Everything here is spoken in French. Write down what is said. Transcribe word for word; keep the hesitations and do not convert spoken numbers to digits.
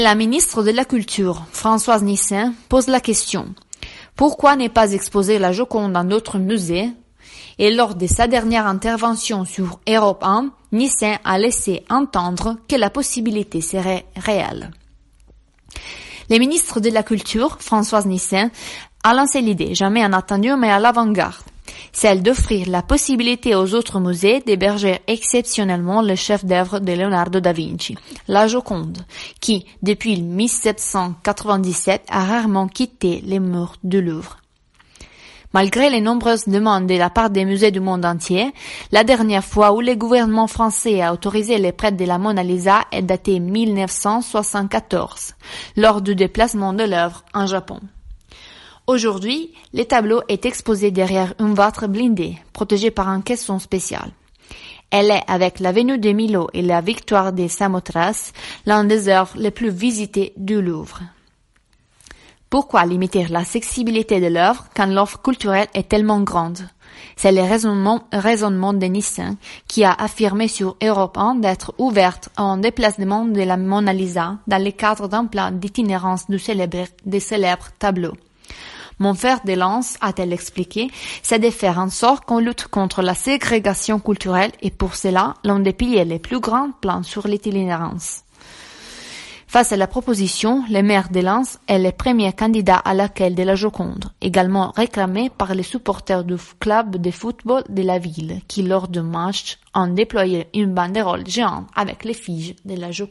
La ministre de la Culture, Françoise Nyssen, pose la question « Pourquoi ne pas exposer la Joconde dans d'autres musées ?» Et lors de sa dernière intervention sur Europe un, Nyssen a laissé entendre que la possibilité serait réelle. Le ministre de la Culture, Françoise Nyssen, a lancé l'idée, jamais inattendue mais à l'avant-garde, celle d'offrir la possibilité aux autres musées d'héberger exceptionnellement le chef-d'œuvre de Leonardo da Vinci, la Joconde, qui, depuis mille sept cent quatre-vingt-dix-sept, a rarement quitté les murs du Louvre. Malgré les nombreuses demandes de la part des musées du monde entier, la dernière fois où le gouvernement français a autorisé les prêts de la Mona Lisa est datée mille neuf cent soixante-quatorze, lors du déplacement de l'œuvre en Japon. Aujourd'hui, le tableau est exposé derrière une vitre blindée, protégée par un caisson spécial. Elle est, avec la Vénus de Milo et la Victoire des Samothrace, l'un des œuvres les plus visitées du Louvre. Pourquoi limiter l'accessibilité de l'œuvre quand l'offre culturelle est tellement grande? C'est le raisonnement, raisonnement de Nyssen qui a affirmé sur Europe un d'être ouverte en déplacement de la Mona Lisa dans le cadre d'un plan d'itinérance du célèbre, des célèbres tableaux. Mon fer de lance, a-t-elle expliqué, c'est de faire en sorte qu'on lutte contre la ségrégation culturelle et pour cela, l'un des piliers les plus grands plans sur l'itinérance. Face à la proposition, le maire de Lens est le premier candidat à l'accueil de la Joconde, également réclamé par les supporters du club de football de la ville, qui lors du match ont déployé une banderole géante avec l'effigie de la Joconde.